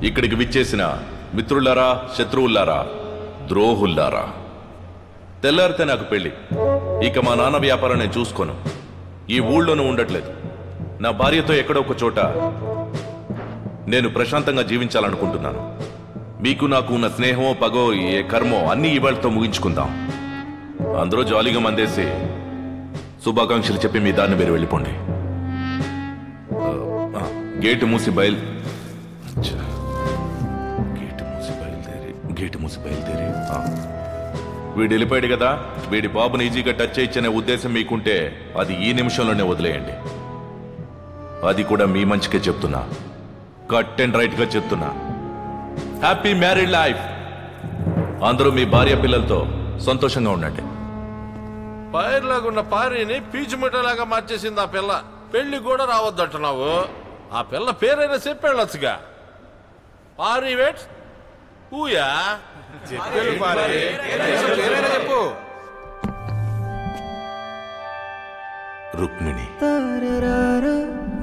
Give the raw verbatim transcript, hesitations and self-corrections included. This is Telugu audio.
ఇక్కడికి విచ్చేసిన మిత్రులారా, శత్రువులారా, ద్రోహుల్లారా, తెల్లారితే నాకు పెళ్లి. ఇక మా నాన్న వ్యాపారం నేను చూసుకోను. ఈ ఊళ్ళోనూ ఉండట్లేదు. నా భార్యతో ఎక్కడో ఒక చోట నేను ప్రశాంతంగా జీవించాలనుకుంటున్నాను. మీకు నాకు ఉన్న స్నేహమో పగో ఏ కర్మో అన్నీ ఇవాళతో ముగించుకుందాం. అందరూ జాలీగా మందేసి శుభాకాంక్షలు చెప్పి మీ దారిని మీరు వెళ్ళిపోండి. గేటు మూసి బయలు గేటు మూసి బయలుదేరి గేటు మూసి బయలుదేరి వీడు వెళ్ళిపోయాడు కదా, వీడి బాబుని ఈజీగా టచ్ చేయొచ్చనే ఉద్దేశం మీకుంటే అది ఈ నిమిషంలోనే వదిలేయండి. అది కూడా మీ మంచికే చెప్తున్నా, కట్ అండ్ రైట్ గా చెప్తున్నా. Happy married life. అందరూ మీ భార్య పిల్లలతో సంతోషంగా ఉండండి. పైర్లాగున్న పారిని పీచు మిఠలాగా మార్చేసింది ఆ పిల్ల. పెళ్లి కూడా రావద్దంటున్నావు. ఆ పిల్ల పేరైనా చెప్పేళ్ళొచ్చుగా. పారి వెట్ ఊయా చెప్పు. రుక్మిణి.